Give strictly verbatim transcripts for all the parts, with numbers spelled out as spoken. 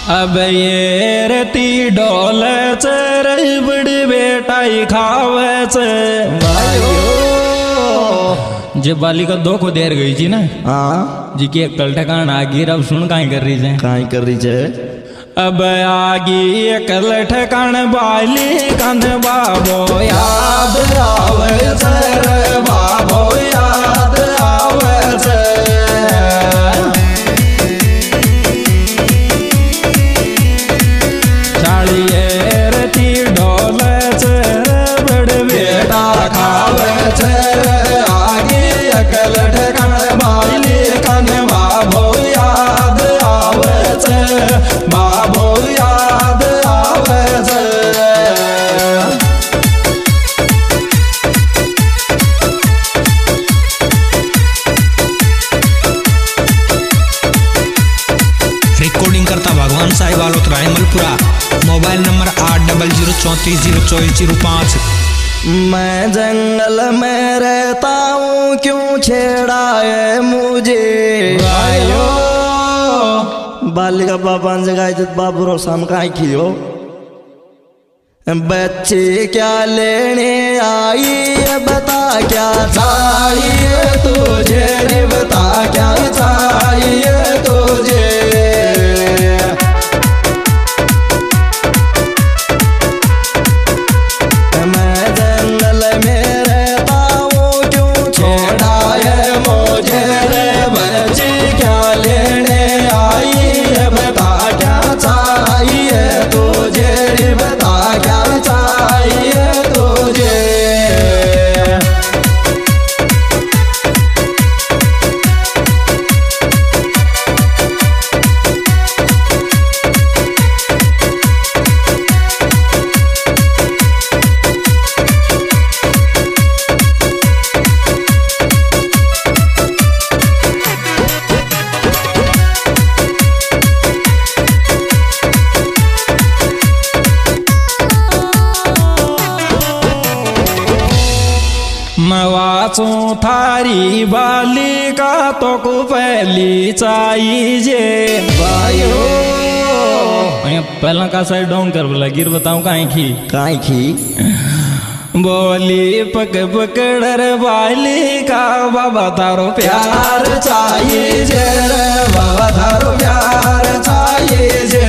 अब ये रती डोले चर बड़ बेटाई खावे जे बालिका दो को देर गई थी ना। हाँ जी की अक्कल ठिकान आगी अब सुन काई कर रही है काई कर रही है। अब आगी अकल ठिकान बाली कंध बाबो याद आवे सर बाबो याद आवे चालिए रती डोले चर बड़ बेटा खावे चर आगी अकल ठिकान बाली कंध बाबो याद आवे बाबो याद आवे रिकॉर्डिंग करता भगवान साहिब आलोत रायमलपुरा। मोबाइल नंबर आठ डबल जीरो चौंतीस जीरो चौबीस जीरो पाँच। मैं जंगल में रहता हूँ क्यों छेड़ा है मुझे आयो बालिका बाबा जगह बाबू रोशन का खियो बच्चे क्या लेने आई है बता क्या चाहिए तुझे रे बता क्या चाहिए तुझे। मैं जंगल में रहता हूँ क्यों छेड़ा है मुझे रे बच्चे क्या लेने आई है बता क्या चाहिए तुझे रे बता क्या चाहिए तुझे। मैं वाचूं थारी बालिका तो को पहली चाहिए भाइयों पहला का साइड डाउन कर बोला गिर बताऊं काहे की काई खी बोली पक पकड़ रे बालिका बाबा थारो प्यार चाहिए जे रे बाबा थारो प्यार चाहिए जे।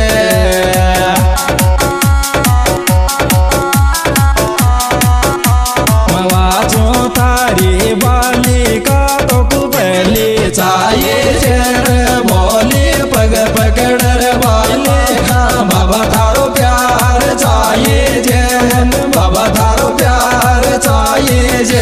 तारी बालिका तो को पहले चाहिए जर बोली पग पकड़ रे बालिका बाबा थारो प्यार चाहिए जन बाबा थारो प्यार चाहिए जे।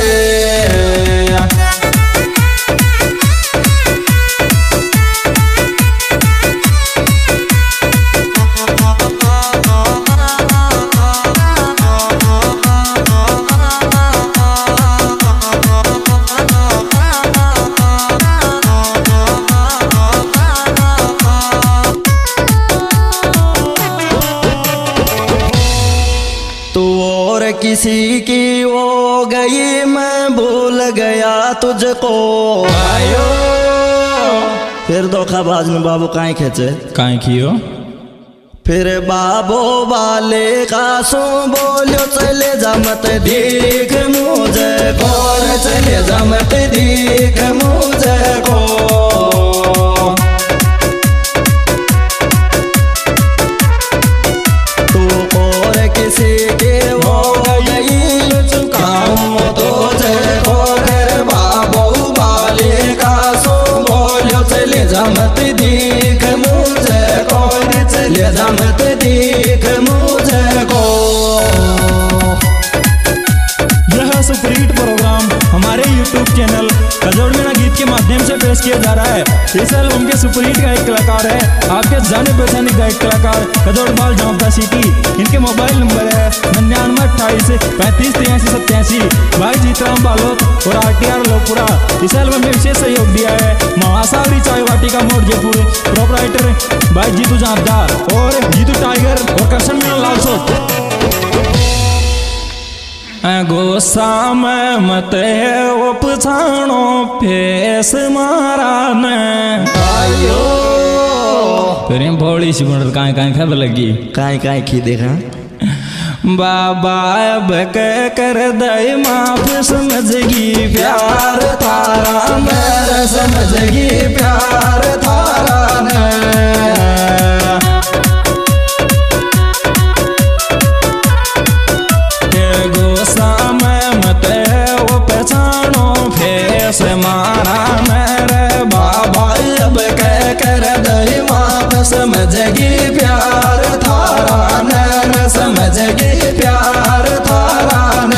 किसी की हो गई मैं भूल गया तुझको आयो फिर धोखाबाज में बाबू काहे खेचे काहे कियो फिर बाबो वाले का सो बोलो चले जा मत देख मुझे कौन चले जा मत देख मुझे को तू और किसी के वो मत देख मुझे कौन चले जा मत देख मुझे को। यह सुपरहिट प्रोग्राम हमारे यूट्यूब चैनल कजोड़ मेरा गीत के माध्यम से पेश किया जा रहा है। इस एल्बम के सुपरहिट गायक कलाकार है आपके जाने पहचाने गायक कलाकार कजोड़ बाल जामता सिटी। इनके मोबाइल नंबर है निन्यानवे अट्ठाईस पैंतीस तिरासी सत्यासी। भाई जीतराम बालोत और आर टी आर लोपुरा। इस एल्बम में विशेष सहयोग दिया है महासावरी चाय वाटिका मोड़ जयपुर प्रोपराइटर भाई जीतू जामता और जीतू टाइगर और कृष्ण मीना लाल सोच। गोसा में मत है वो पछाणो फेस मारा ने आयो फिर हम भोड़ी सी बुनर काहे काहे खबर लगी काय काय की देखा बाबा अब कह कर दई माफ समझगी प्यार थारा मेरा समझगी प्यार थारा ने के गोसा में मत वो पहचानो फेस मारा मेरे बाबा अब कह कर दई माफ समझगी प्यार थारा ने समझगी प्यार थारा ने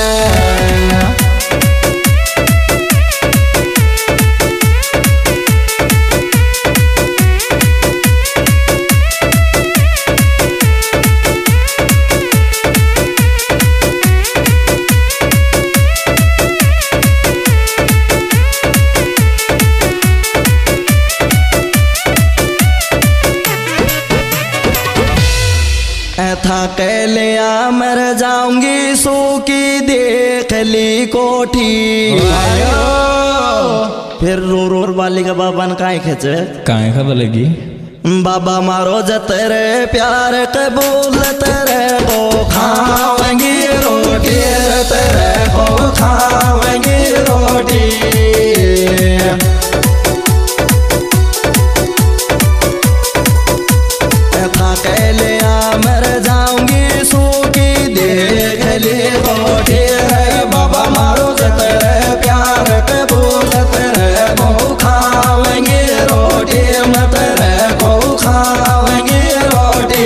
था कह लिया मर जाऊंगी सो की देख ली कोठी फिर रो रो वाली का बाबा ने काय खेचे काहे खबर लगी बाबा मारो जतरे प्यार कबूल तेरे को खावेंगी रोटी तेरे को खावेंगी रोटी था कह लिया मर जाऊंगी सो की देख ली कोठी है बाबा मारो जतरे प्यार कबूल तेरे को खावेंगे रोटी मैं तेरे को खावेंगे रोटी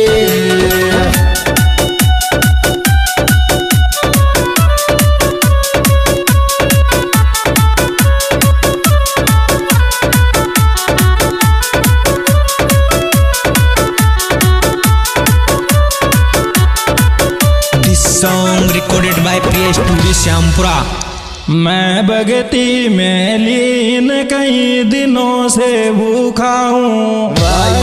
song recorded by P studio Shyampura. मैं भगती में लीन कई दिनों से भूखा हूँ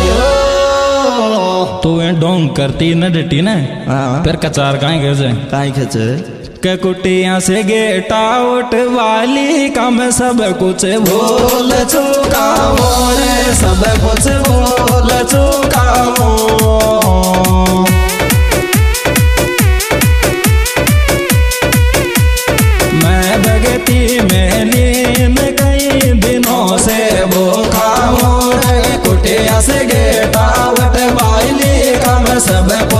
तू ये डोंग करती न डटी न हाँ। फिर कचार काहे कर जाए काय खेचे के कुटिया से गेट आउट वाली कम सब कुछ बोल चुका वो रे सब कुछ बोल चुका वो मैं भगती में लीन कई दिनों से भूखा हूँ कुटिया से गेट आउट वाली कम सब